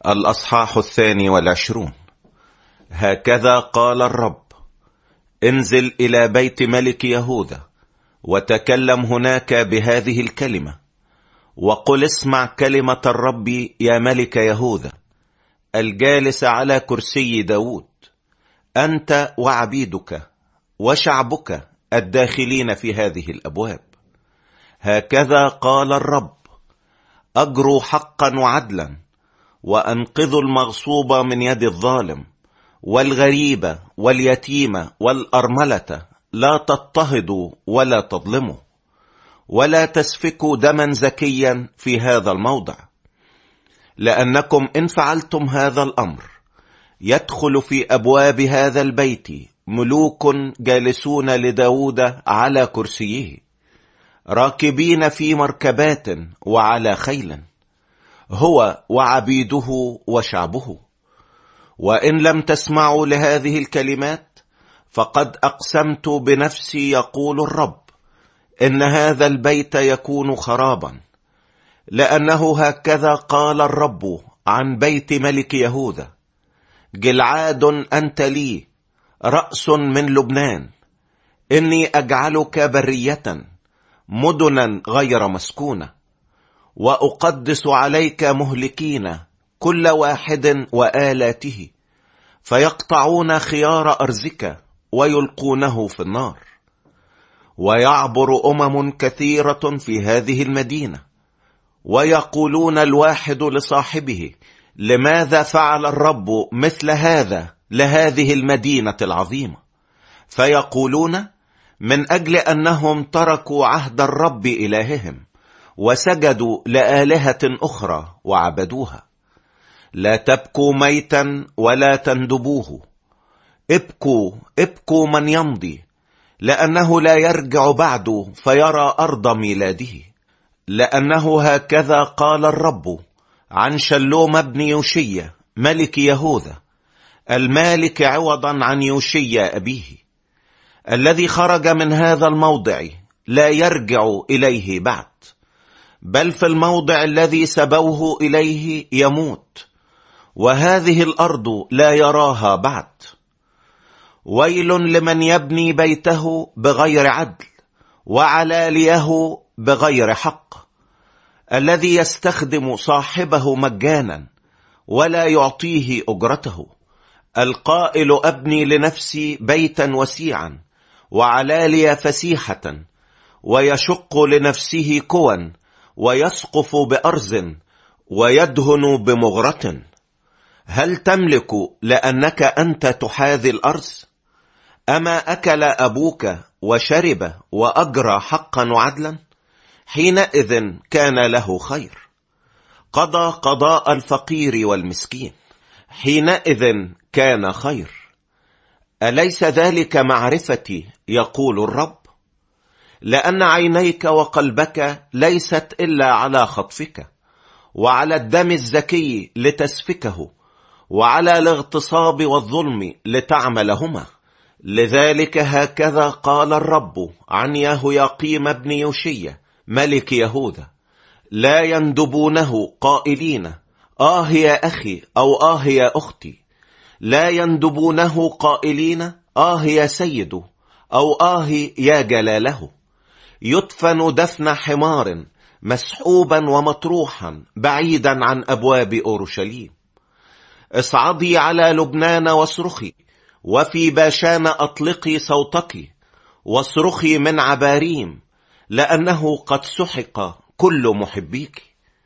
الأصحاح 22. هكذا قال الرب: انزل إلى بيت ملك يهوذا وتكلم هناك بهذه الكلمة، وقل: اسمع كلمة الرب يا ملك يهوذا الجالس على كرسي داود، أنت وعبيدك وشعبك الداخلين في هذه الأبواب. هكذا قال الرب: أجروا حقا وعدلا، وأنقذوا المغصوب من يد الظالم، والغريب واليتيم والأرملة لا تضطهدوا ولا تظلموا، ولا تسفكوا دما زكيا في هذا الموضع، لأنكم إن فعلتم هذا الأمر يدخل في أبواب هذا البيت ملوك جالسون لداود على كرسيه، راكبين في مركبات وعلى خيل، هو وعبيده وشعبه. وإن لم تسمعوا لهذه الكلمات فقد أقسمت بنفسي يقول الرب إن هذا البيت يكون خرابا، لأنه هكذا قال الرب عن بيت ملك يهوذا: جلعاد أنت لي، رأس من لبنان، إني أجعلك برية مدنا غير مسكونة، وأقدس عليك مهلكين كل واحد وآلاته، فيقطعون خيار أرزك ويلقونه في النار. ويعبر كثيرة في هذه المدينة، ويقولون الواحد لصاحبه: لماذا فعل الرب مثل هذا لهذه المدينة العظيمة؟ فيقولون: من أجل أنهم تركوا عهد الرب إلههم وسجدوا لآلهة أخرى وعبدوها. لا تبكوا ميتا ولا تندبوه، ابكوا ابكوا من يمضي، لأنه لا يرجع بعد فيرى أرض ميلاده. لأنه هكذا قال الرب عن شلوم بن يوشيا ملك يهوذا المالك عوضا عن يوشيا أبيه، الذي خرج من هذا الموضع لا يرجع إليه بعد، بل في الموضع الذي سبوه إليه يموت، وهذه الأرض لا يراها بعد. ويل لمن يبني بيته بغير عدل وعلاليه بغير حق، الذي يستخدم صاحبه مجانا ولا يعطيه أجرته، القائل: أبني لنفسي بيتا وسيعا وعلالي فسيحة، ويشق لنفسه كوا ويسقف بأرز ويدهن بمغرة. هل تملك لأنك أنت تحاذي الأرز؟ أما أكل أبوك وشرب وأجرى حقا وعدلا؟ حينئذ كان له خير، قضى قضاء الفقير والمسكين، حينئذ كان خير. أليس ذلك معرفتي؟ يقول الرب. لأن عينيك وقلبك ليست إلا على خطفك، وعلى الدم الزكي لتسفكه، وعلى الاغتصاب والظلم لتعملهما. لذلك هكذا قال الرب عن يهوياقيم بن يوشيا ملك يهوذا: لا يندبونه قائلين: آه يا أخي، أو آه يا أختي، لا يندبونه قائلين: آه يا سيد، أو آه يا جلاله. يدفن دفن حمار مسحوبا ومطروحا بعيدا عن أبواب أورشليم. اصعدي على لبنان واصرخي، وفي باشان أطلقي صوتك، واصرخي من عباريم، لأنه قد سحق كل محبيك.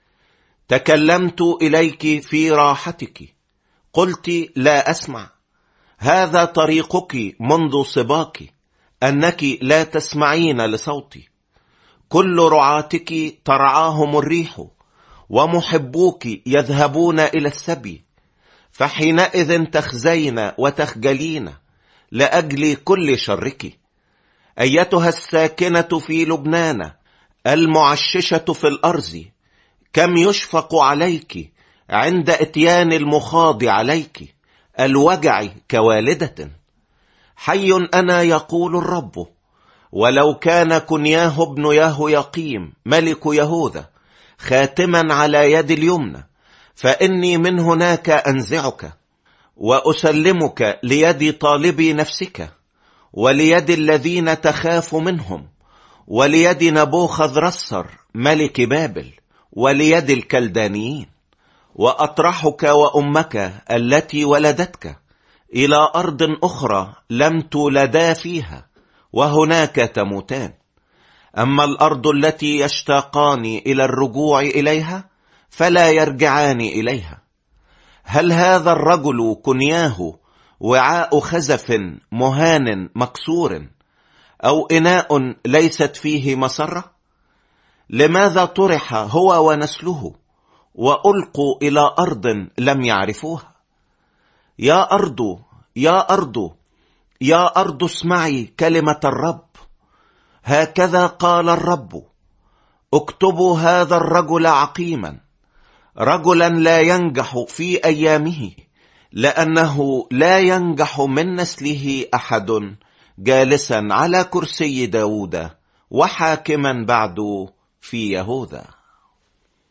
تكلمت إليك في راحتك، قلت: لا أسمع. هذا طريقك منذ صباك، أنك لا تسمعين لصوتي. كل رعاتك ترعاهم الريح، ومحبوك يذهبون إلى السبي، فحينئذ تخزين وتخجلين لأجل كل شرك. أيتها الساكنة في لبنان المعششة في الأرض، كم يشفق عليك عند اتيان المخاض عليك، الوجع كوالدة. حي أنا يقول الرب، ولو كان كنياه ابن يهوياقيم ملك يهوذا خاتما على يد اليمنى، فإني من هناك أنزعك وأسلمك ليد طالبي نفسك، وليد الذين تخاف منهم، وليد نبوخذرصر ملك بابل، وليد الكلدانيين، وأطرحك وأمك التي ولدتك إلى أرض أخرى لم تولدا فيها، وهناك تموتان. أما الأرض التي يشتاقان إلى الرجوع إليها فلا يرجعان إليها. هل هذا الرجل كنياه وعاء خزف مهان مكسور، أو إناء ليست فيه مسرة؟ لماذا طرح هو ونسله وألقوا إلى أرض لم يعرفوها؟ يا أرض، يا أرض، يا أرض، اسمعي كلمة الرب. هكذا قال الرب: اكتبوا هذا الرجل عقيما، رجلا لا ينجح في أيامه، لأنه لا ينجح من نسله أحد جالسا على كرسي داود وحاكما بعد في يهوذا.